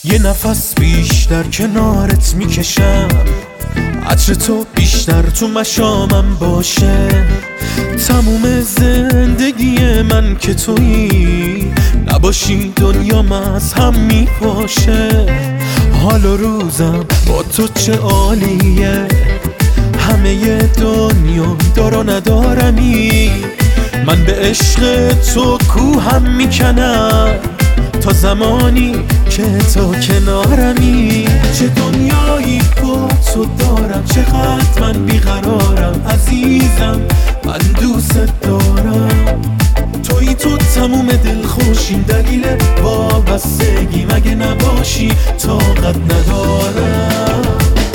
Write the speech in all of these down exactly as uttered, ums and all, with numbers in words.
یه نفس بیشتر کنارت میکشم، عطر تو بیشتر تو مشامم باشه. تموم زندگی من که تویی نباشی دنیام از هم میپاشه. حال و روزم با تو چه عالیه، همه دنیا دار و ندارمی. من به عشق تو کوهم میکنم تا زمانی که تو کنارمی. چه دنیایی با تو دارم، چقدر من بیقرارم عزیزم، من دوست دارم. توی تو تموم دلخوشیم، دلیل وابستگی مگه نباشی طاقت ندارم.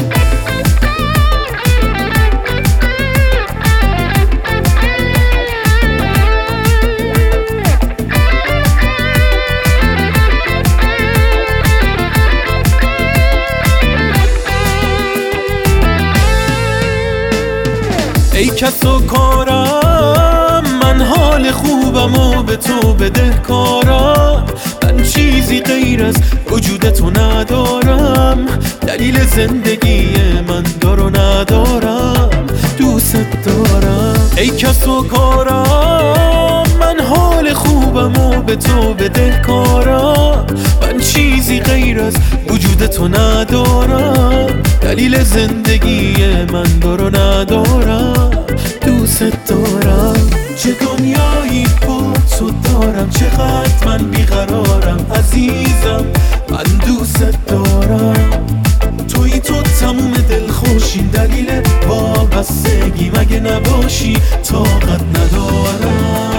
ای کس و کارم، من حال خوبم و به تو بدهکارم. من چیزی غیر از وجود تو ندارم، دلیل زندگی من دار و ندارم، دوست دارم. ای کس و کارم، من حال خوبم و به تو بدهکارم. من چیزی غیر از وجود تو ندارم، دلیل زندگی من دار و ندارم، دوست دارم. چه دنیایی با تو دارم، چقدر من بیقرارم عزیزم، من دوست دارم. توی تو تموم دلخوشیم، دلیل وابستگی مگه نباشی طاقت ندارم.